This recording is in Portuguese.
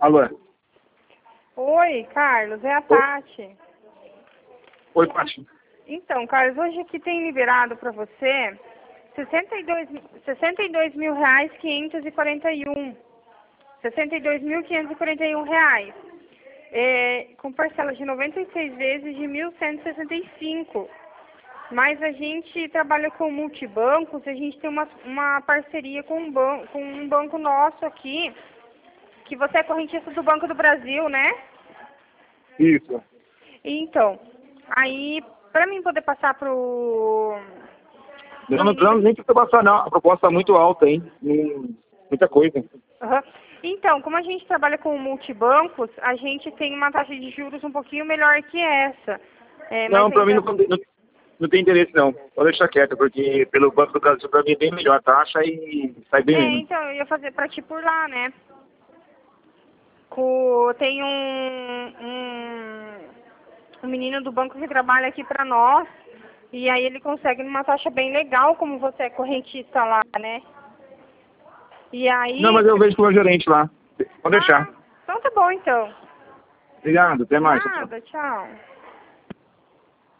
Alô? Oi, Carlos, é a Tati. Oi, Paty. Então, Carlos, hoje aqui tem liberado para você R$ 62.541 reais. Com parcela de 96 vezes de 1.165. Mas a gente trabalha com multibancos, a gente tem uma parceria com um banco nosso aqui, que você é correntista do Banco do Brasil, né? Isso. Então, aí, para mim poder passar pro... Não, nem precisa passar, não. A proposta é muito alta, hein? Muita coisa. Uhum. Então, como a gente trabalha com multibancos, a gente tem uma taxa de juros um pouquinho melhor que essa. Não, para mim não tem interesse, não. Pode deixar quieto, porque pelo Banco do Brasil, para mim é bem melhor a taxa e sai bem menos. Então, eu ia fazer para ti por lá, né? Tem um menino do banco que trabalha aqui para nós, e aí ele consegue numa taxa bem legal, como você é correntista lá, né? E aí... Não, mas eu vejo com o meu gerente lá. Pode deixar. Então tá bom, então. Obrigado, até mais. Nada, tchau.